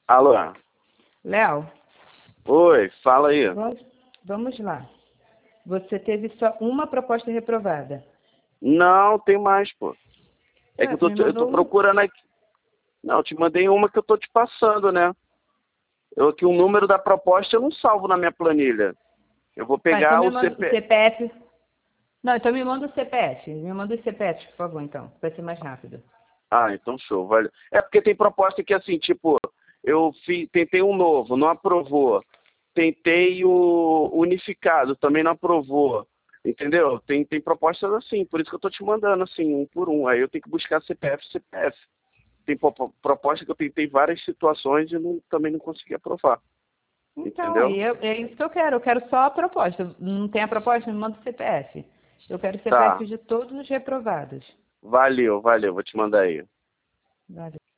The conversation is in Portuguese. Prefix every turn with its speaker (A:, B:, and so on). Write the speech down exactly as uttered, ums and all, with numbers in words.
A: Alô?
B: Léo,
A: Oi, fala aí.
B: vamos, vamos lá. Você teve só uma proposta reprovada.
A: Não, tem mais, pô. É que
B: Ué,
A: eu
B: você
A: tô,
B: me
A: eu tô
B: mandou um.
A: procurando aqui. Não, eu te mandei uma que eu tô te passando, né? Eu que o número da proposta eu não salvo na minha planilha. Eu vou
B: Ah, então
A: pegar
B: me
A: o
B: manda o
A: C P...
B: C P F. Não, então me manda o C P F. Me manda o C P F, por favor, então. Vai ser mais rápido.
A: Ah, então show, valeu. É porque tem proposta que assim, tipo, eu fi, tentei um novo, não aprovou. Tentei o unificado, também não aprovou. Entendeu? Tem, tem propostas assim, por isso que eu tô te mandando assim, um por um. Aí eu tenho que buscar C P F, C P F. Tem po- proposta que eu tentei várias situações e não, também não consegui aprovar.
B: Então,
A: Entendeu?
B: aí eu- é isso que eu quero. Eu quero só a proposta. Não tem a proposta? Me manda o C P F. Eu quero o
A: Tá.
B: C P F de todos os reprovados.
A: Valeu, valeu. Vou te mandar aí.
B: Valeu.